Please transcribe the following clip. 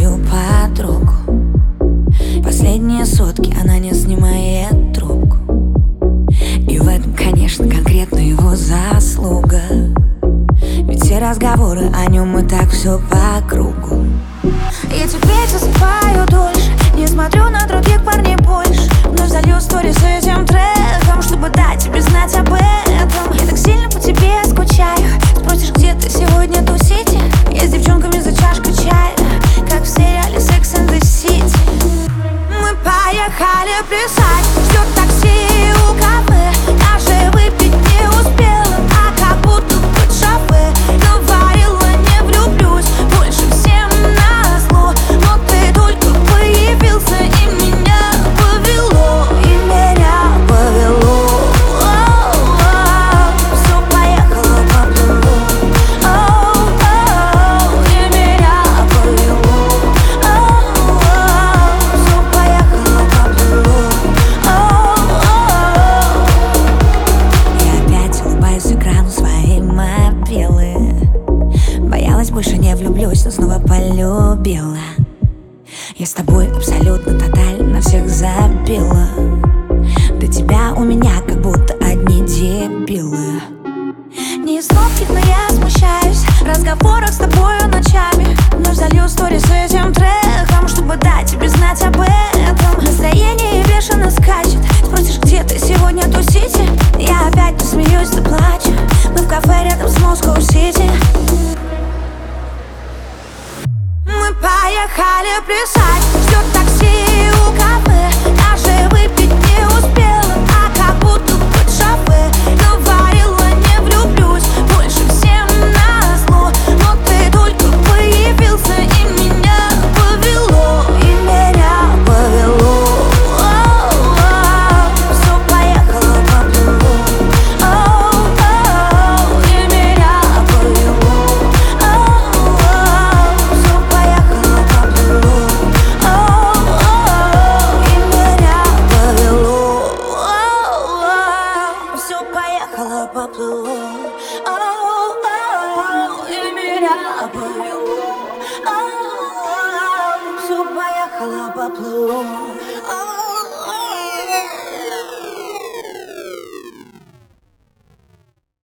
свою подругу. Последние сутки она не снимает трубку. И в этом, конечно, конкретно его заслуга. Ведь все разговоры о нем и так все по кругу. Я теперь засыпаю дольше, не смотрю на других парней больше. Вновь залью стори с этим треком, чтобы дать тебе знать об этом. Я так сильно по тебе скучаю. Спросишь, где ты сегодня тусите? Я с девчонками за чашкой чая, как в сериале Sex and the City. Мы поехали плясать, ждет такси у кафе. Даже выпить не успела, а как будто под шофе. Говорила, не влюблюсь больше всем назло, но ты только появился и меня повело. И меня повело. Все поехало поплыло. И меня повело. Все поехало поплыло. Я опять улыбаюсь экрану своей мобилы. Боялась, больше не влюблюсь, но снова полюбила. Я с тобой абсолютно тотально всех забила. До тебя у меня как будто одни дебилы. Не из ловких, но я смущаюсь в разговорах с тобою ночами. Вновь залью стори с этим треком, чтобы дать тебе знать об этом. Настроение бешено скачет. Спросишь, где ты сегодня тусите? Я опять то смеюсь, то плачу. Мы в кафе рядом с Москва-Сити. Мы поехали плясать, ждет такси у кафе. Даже выпить не успела, а как будто под шофе. Говорила, не влюблюсь больше всем назло, но ты только появился и меня повело. И меня повело. Все поехало поплыло. И меня повело. Все поехало поплыло. И меня повело. Все поехало поплыло. И меня повело. Все поехало поплыло.